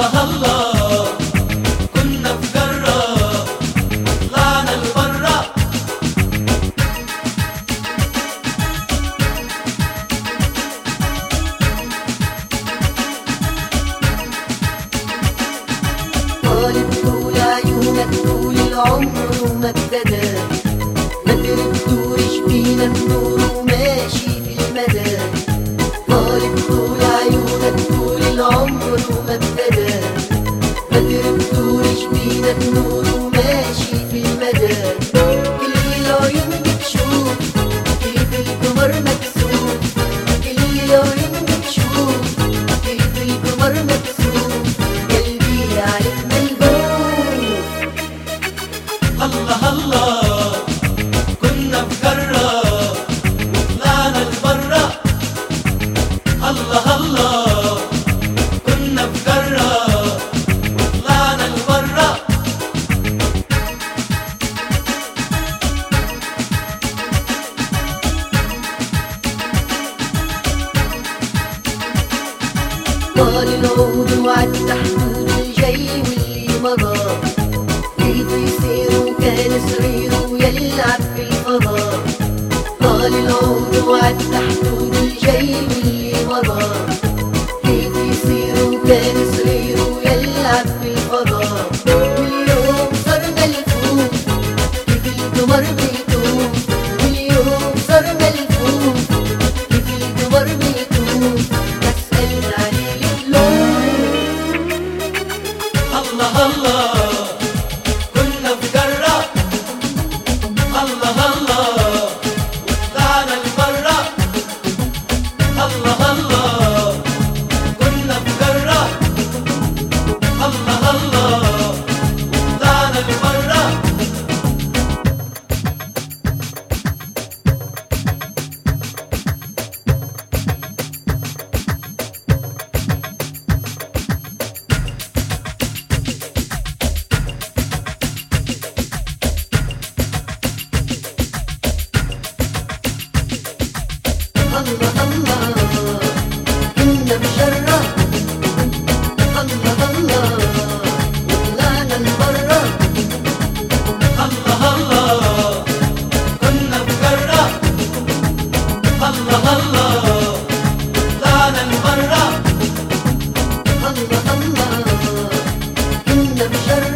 الله الله كنا في جرة طلعنا لبرا. طالب طول عيونك طول العمر وما ابتدى، ما تردوش بينا النور وماشي في المدى. طالب طول عيونك طول العمر وما ابتدى، ما تردوش بينا النور وماشي في المدى. كل العيون بتشوف كيف القمر مكسوف، كل العيون بتشوف كيف القمر مكسوف. قلبي عليك ملهوف. الله الله كنا في جرة وطلعنا لبرا. الله الله كنا في جرة وطلعنا لبرا. طال العود وعدى حدود الجاي واللي مضى، كيف يصير وكان صغير ويلعب في الفضاء. طال العود وعدى حدود الجاي واللي مضى، كيف يصير وكان صغير ويلعب في الفضاء. واليوم صار ملفوف كيف القمر بيطوف، واليوم صار ملفوف كيف القمر بيطوف. بسأل عليه الله الله كنا في جرة. الله الله وطلعنا لبرا. الله الله كنا في جرة. الله الله وطلعنا لبرا. الله الله كنا بجرة. الله الله وطلعنا لبرا. الله الله كنا في جرة. الله الله طلعنا لبرا. الله الله كنا بجرة.